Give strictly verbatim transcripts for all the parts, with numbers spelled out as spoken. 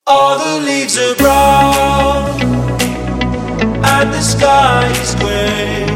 All the leaves are brown and the sky is grey.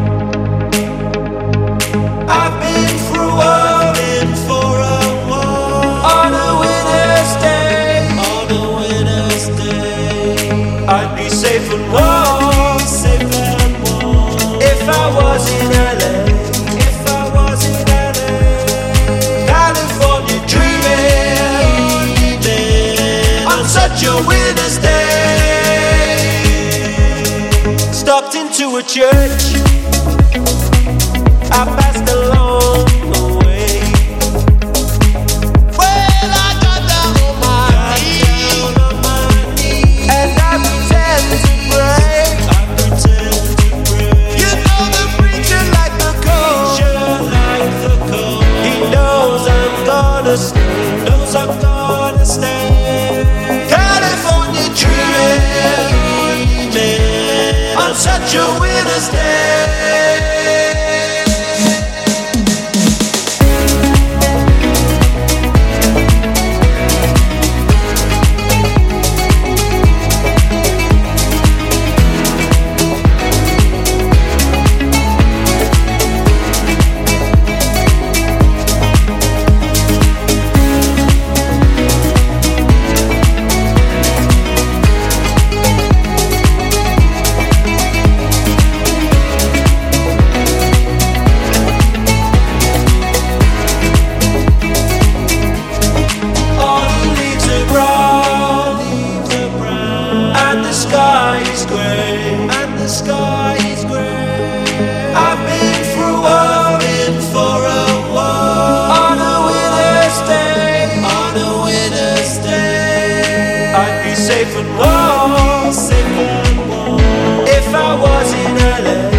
I've been through a been for a while. On a winter's day, on a winter's day, I'd be safe and warm, safe and warm if I was in L A. If I was in L A, California dreaming, dreaming on such a winter's day. Stopped into a church, I passed along the way. Well, I got down on my knees, and I pretend to pray. I pretend to pray. You know the preacher like the cold. Like the cold. He knows I'm gonna stay. Knows I'm gonna stay. California dreaming on such a winter's day. Safe and warm, safe and warm if I was in L A.